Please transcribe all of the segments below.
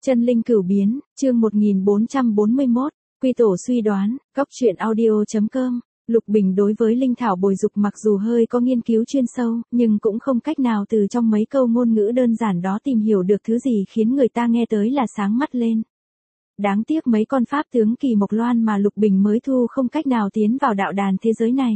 Chân linh cửu biến, chương 1441, quy tổ suy đoán, góc truyện audio.com. Lục Bình đối với linh thảo bồi dục mặc dù hơi có nghiên cứu chuyên sâu, nhưng cũng không cách nào từ trong mấy câu ngôn ngữ đơn giản đó tìm hiểu được thứ gì khiến người ta nghe tới là sáng mắt lên. Đáng tiếc mấy con pháp tướng kỳ mộc loan mà Lục Bình mới thu không cách nào tiến vào đạo đàn thế giới này.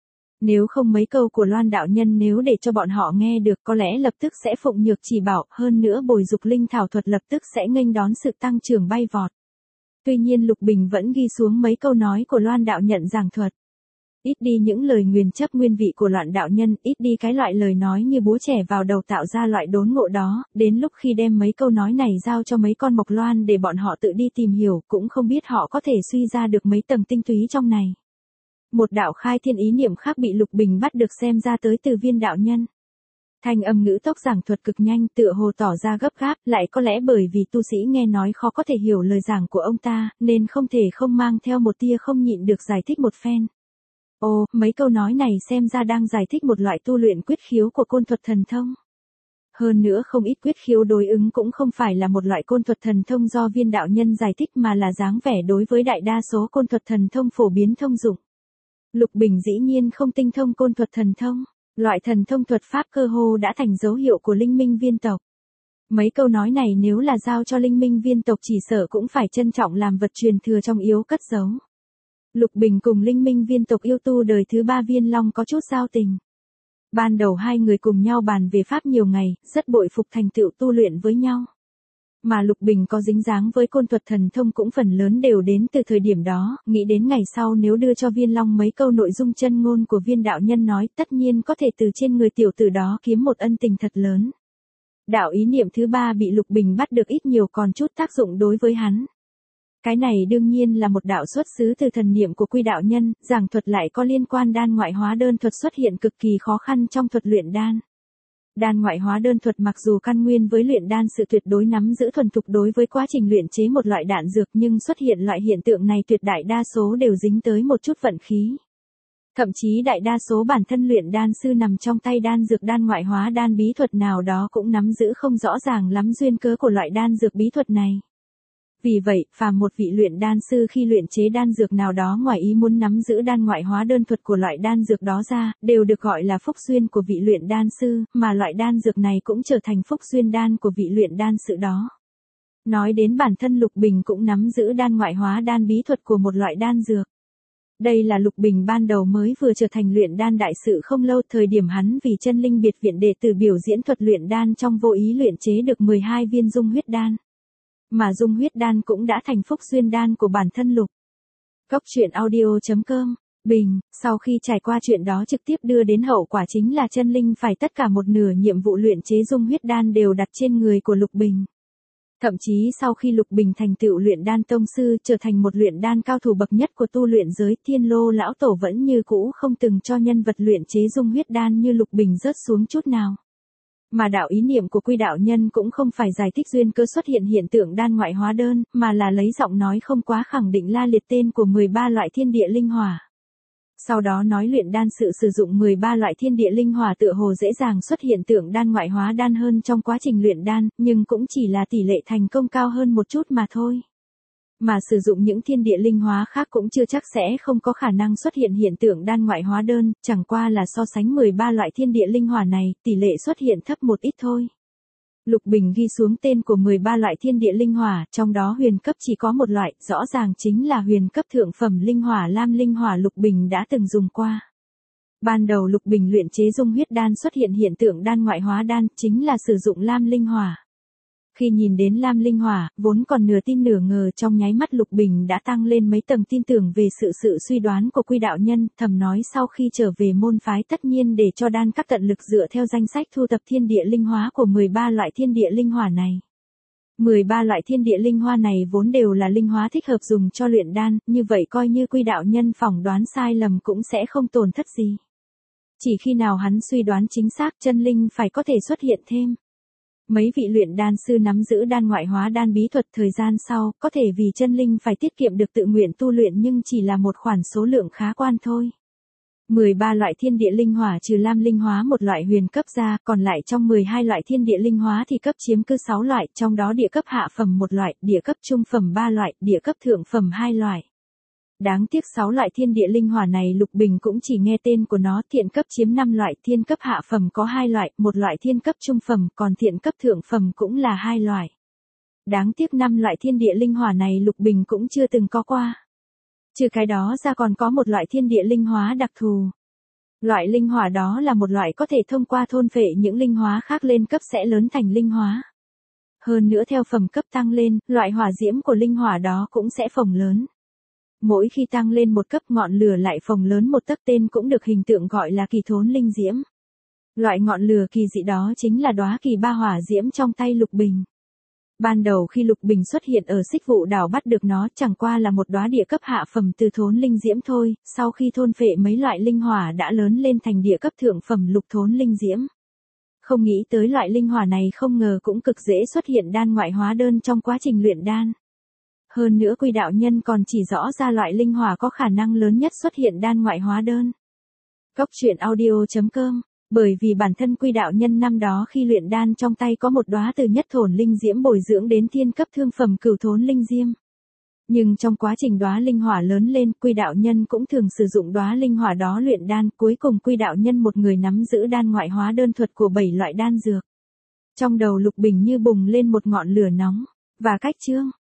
Nếu không mấy câu của Loan đạo nhân nếu để cho bọn họ nghe được có lẽ lập tức sẽ phụng nhược chỉ bảo, hơn nữa bồi dục linh thảo thuật lập tức sẽ nghênh đón sự tăng trưởng bay vọt. Tuy nhiên Lục Bình vẫn ghi xuống mấy câu nói của Loan đạo nhận giảng thuật. Ít đi những lời nguyền chấp nguyên vị của Loan đạo nhân, ít đi cái loại lời nói như búa trẻ vào đầu tạo ra loại đốn ngộ đó, đến lúc khi đem mấy câu nói này giao cho mấy con mộc loan để bọn họ tự đi tìm hiểu, cũng không biết họ có thể suy ra được mấy tầng tinh túy trong này. Một đạo khai thiên ý niệm khác bị Lục Bình bắt được xem ra tới từ viên đạo nhân. Thanh âm ngữ tốc giảng thuật cực nhanh, tựa hồ tỏ ra gấp gáp, lại có lẽ bởi vì tu sĩ nghe nói khó có thể hiểu lời giảng của ông ta, nên không thể không mang theo một tia không nhịn được giải thích một phen. Ồ, mấy câu nói này xem ra đang giải thích một loại tu luyện quyết khiếu của côn thuật thần thông. Hơn nữa không ít quyết khiếu đối ứng cũng không phải là một loại côn thuật thần thông do viên đạo nhân giải thích mà là dáng vẻ đối với đại đa số côn thuật thần thông phổ biến thông dụng. Lục Bình dĩ nhiên không tinh thông côn thuật thần thông, loại thần thông thuật pháp cơ hồ đã thành dấu hiệu của linh minh viên tộc. Mấy câu nói này nếu là giao cho linh minh viên tộc chỉ sợ cũng phải trân trọng làm vật truyền thừa trong yếu cất giấu. Lục Bình cùng linh minh viên tộc yêu tu đời thứ 3 Viên Long có chút giao tình. Ban đầu hai người cùng nhau bàn về pháp nhiều ngày, rất bội phục thành tựu tu luyện với nhau. Mà Lục Bình có dính dáng với côn thuật thần thông cũng phần lớn đều đến từ thời điểm đó, nghĩ đến ngày sau nếu đưa cho Viên Long mấy câu nội dung chân ngôn của viên đạo nhân nói tất nhiên có thể từ trên người tiểu tử đó kiếm một ân tình thật lớn. Đạo ý niệm thứ 3 bị Lục Bình bắt được ít nhiều còn chút tác dụng đối với hắn. Cái này đương nhiên là một đạo xuất xứ từ thần niệm của Quy đạo nhân, giảng thuật lại có liên quan đan ngoại hóa đơn thuật xuất hiện cực kỳ khó khăn trong thuật luyện đan. Đan ngoại hóa đơn thuật mặc dù căn nguyên với luyện đan sự tuyệt đối nắm giữ thuần thục đối với quá trình luyện chế một loại đạn dược nhưng xuất hiện loại hiện tượng này tuyệt đại đa số đều dính tới một chút vận khí. Thậm chí đại đa số bản thân luyện đan sư nằm trong tay đan dược đan ngoại hóa đan bí thuật nào đó cũng nắm giữ không rõ ràng lắm duyên cớ của loại đan dược bí thuật này. Vì vậy, phàm một vị luyện đan sư khi luyện chế đan dược nào đó ngoài ý muốn nắm giữ đan ngoại hóa đơn thuật của loại đan dược đó ra, đều được gọi là phúc duyên của vị luyện đan sư, mà loại đan dược này cũng trở thành phúc duyên đan của vị luyện đan sư đó. Nói đến bản thân Lục Bình cũng nắm giữ đan ngoại hóa đan bí thuật của một loại đan dược. Đây là Lục Bình ban đầu mới vừa trở thành luyện đan đại sự không lâu, thời điểm hắn vì chân linh biệt viện đệ tử biểu diễn thuật luyện đan trong vô ý luyện chế được 12 viên dung huyết đan. Mà dung huyết đan cũng đã thành phúc duyên đan của bản thân Lục. Góc truyện audio.com. Bình, sau khi trải qua chuyện đó trực tiếp đưa đến hậu quả chính là chân linh phải tất cả một nửa nhiệm vụ luyện chế dung huyết đan đều đặt trên người của Lục Bình. Thậm chí sau khi Lục Bình thành tựu luyện đan tông sư trở thành một luyện đan cao thủ bậc nhất của tu luyện giới, Thiên Lô lão tổ vẫn như cũ không từng cho nhân vật luyện chế dung huyết đan như Lục Bình rớt xuống chút nào. Mà đạo ý niệm của Quy đạo nhân cũng không phải giải thích duyên cơ xuất hiện hiện tượng đan ngoại hóa đơn, mà là lấy giọng nói không quá khẳng định la liệt tên của 13 loại thiên địa linh hỏa. Sau đó nói luyện đan sự sử dụng 13 loại thiên địa linh hỏa tựa hồ dễ dàng xuất hiện tượng đan ngoại hóa đan hơn trong quá trình luyện đan, nhưng cũng chỉ là tỷ lệ thành công cao hơn một chút mà thôi. Mà sử dụng những thiên địa linh hóa khác cũng chưa chắc sẽ không có khả năng xuất hiện hiện tượng đan ngoại hóa đơn, chẳng qua là so sánh 13 loại thiên địa linh hỏa này, tỷ lệ xuất hiện thấp một ít thôi. Lục Bình ghi xuống tên của 13 loại thiên địa linh hỏa, trong đó huyền cấp chỉ có một loại, rõ ràng chính là huyền cấp thượng phẩm linh hỏa lam linh hỏa Lục Bình đã từng dùng qua. Ban đầu Lục Bình luyện chế dung huyết đan xuất hiện hiện tượng đan ngoại hóa đan, chính là sử dụng lam linh hỏa. Khi nhìn đến lam linh hỏa, vốn còn nửa tin nửa ngờ, trong nháy mắt Lục Bình đã tăng lên mấy tầng tin tưởng về sự suy đoán của Quy đạo nhân, thầm nói sau khi trở về môn phái tất nhiên để cho đan các tận lực dựa theo danh sách thu thập thiên địa linh hóa của 13 loại thiên địa linh hỏa này. 13 loại thiên địa linh hoa này vốn đều là linh hóa thích hợp dùng cho luyện đan, như vậy coi như Quy đạo nhân phỏng đoán sai lầm cũng sẽ không tổn thất gì. Chỉ khi nào hắn suy đoán chính xác chân linh phải có thể xuất hiện thêm. Mấy vị luyện đan sư nắm giữ đan ngoại hóa đan bí thuật thời gian sau, có thể vì chân linh phải tiết kiệm được tự nguyện tu luyện nhưng chỉ là một khoản số lượng khá quan thôi. 13 loại thiên địa linh hỏa trừ lam linh hóa một loại huyền cấp ra, còn lại trong 12 loại thiên địa linh hóa thì cấp chiếm cứ 6 loại, trong đó địa cấp hạ phẩm một loại, địa cấp trung phẩm 3 loại, địa cấp thượng phẩm 2 loại. Đáng tiếc 6 loại thiên địa linh hỏa này Lục Bình cũng chỉ nghe tên của nó, thiện cấp chiếm 5 loại, thiên cấp hạ phẩm có 2 loại, một loại thiên cấp trung phẩm, còn thiện cấp thượng phẩm cũng là 2 loại. Đáng tiếc 5 loại thiên địa linh hỏa này Lục Bình cũng chưa từng có qua. Trừ cái đó ra còn có một loại thiên địa linh hóa đặc thù. Loại linh hỏa đó là một loại có thể thông qua thôn phệ những linh hóa khác lên cấp sẽ lớn thành linh hóa. Hơn nữa theo phẩm cấp tăng lên, loại hỏa diễm của linh hỏa đó cũng sẽ phồng lớn. Mỗi khi tăng lên một cấp ngọn lửa lại phồng lớn một tấc, tên cũng được hình tượng gọi là kỳ thốn linh diễm. Loại ngọn lửa kỳ dị đó chính là đóa kỳ ba hỏa diễm trong tay Lục Bình. Ban đầu khi Lục Bình xuất hiện ở Xích Vụ Đảo bắt được nó chẳng qua là một đóa địa cấp hạ phẩm từ thốn linh diễm thôi, sau khi thôn phệ mấy loại linh hỏa đã lớn lên thành địa cấp thượng phẩm lục thốn linh diễm. Không nghĩ tới loại linh hỏa này không ngờ cũng cực dễ xuất hiện đan ngoại hóa đơn trong quá trình luyện đan. Hơn nữa Quy đạo nhân còn chỉ rõ ra loại linh hỏa có khả năng lớn nhất xuất hiện đan ngoại hóa đơn. Cốc truyện audio.com. Bởi vì bản thân Quy đạo nhân năm đó khi luyện đan trong tay có một đóa từ nhất thổn linh diễm bồi dưỡng đến thiên cấp thương phẩm cửu thốn linh diễm. Nhưng trong quá trình đóa linh hỏa lớn lên, Quy đạo nhân cũng thường sử dụng đóa linh hỏa đó luyện đan, cuối cùng Quy đạo nhân một người nắm giữ đan ngoại hóa đơn thuật của 7 loại đan dược. Trong đầu Lục Bình như bùng lên một ngọn lửa nóng. Và cách chương